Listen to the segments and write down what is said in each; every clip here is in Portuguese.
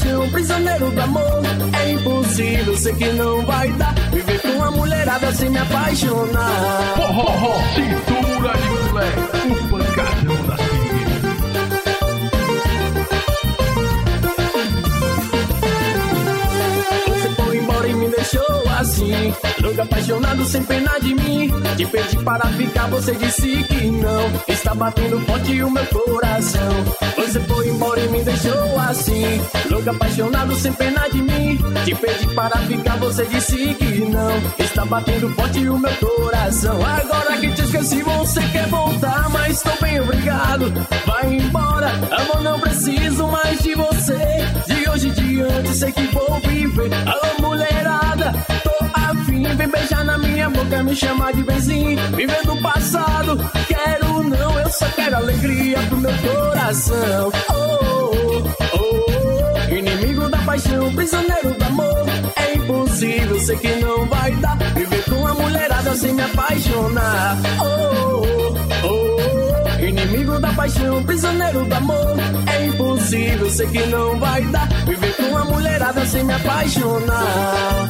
paixão, prisioneiro do amor. É impossível, sei que não vai dar. Viver com uma mulherada sem me apaixonar. Cintura de moleque, o pancadão das pirigueiras. Você foi embora e me deixou assim, louco, apaixonado, sem pena de mim. Te pedi para ficar, você disse que não. Está batendo forte o meu coração. Você foi embora e me deixou assim, louco, apaixonado, sem pena de mim. Te pedi para ficar, você disse que não. Está batendo forte o meu coração. Agora que te esqueci, você quer voltar, mas tô bem obrigado. Vai embora, amor, não preciso mais de você. De hoje em diante sei que vou viver. Alô, mulherada, tô afim, vem beijar na minha boca, me chamar de benzinho. Viver do passado, quero não, eu só quero alegria pro meu coração. Inimigo da paixão, prisioneiro do amor. É impossível, sei que não vai dar. Viver com a mulherada sem me apaixonar. Inimigo da paixão, prisioneiro do amor. É impossível, sei que não vai dar. Viver com a mulherada sem me apaixonar.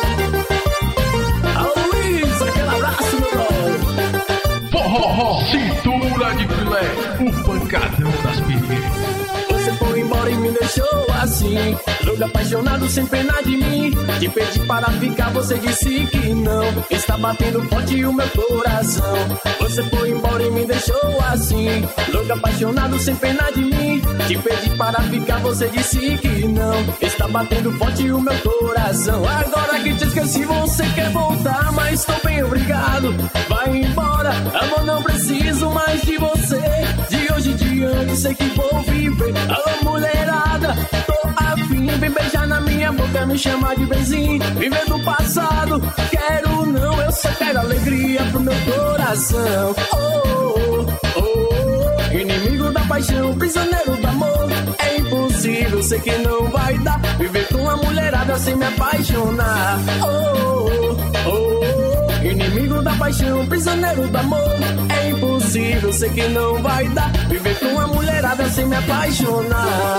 Alô, Luiz, aquele abraço, meu brother. Cintura de filé, o pancadão das pirigueiras. Você foi embora e me deixou assim, louco, apaixonado, sem pena de mim. Te pedi para ficar, você disse que não. Está batendo forte o meu coração. Você foi embora e me deixou assim, louco, apaixonado, sem pena de mim. Te pedi para ficar, você disse que não. Está batendo forte o meu coração. Agora que te esqueci, você quer voltar, mas tô bem obrigado. Vai embora, amor, não preciso mais de você. De hoje em diante sei que vou viver. Alô, mulherada, tô afim, vem beijar na minha boca, me chamar de benzinho. Viver do passado, quero não, eu só quero alegria pro meu coração. Inimigo da paixão, prisioneiro do amor. É impossível, sei que não vai dar. Viver com a mulherada sem me apaixonar. Inimigo da paixão, prisioneiro do amor. É impossível, sei que não vai dar. Viver com a mulherada sem me apaixonar.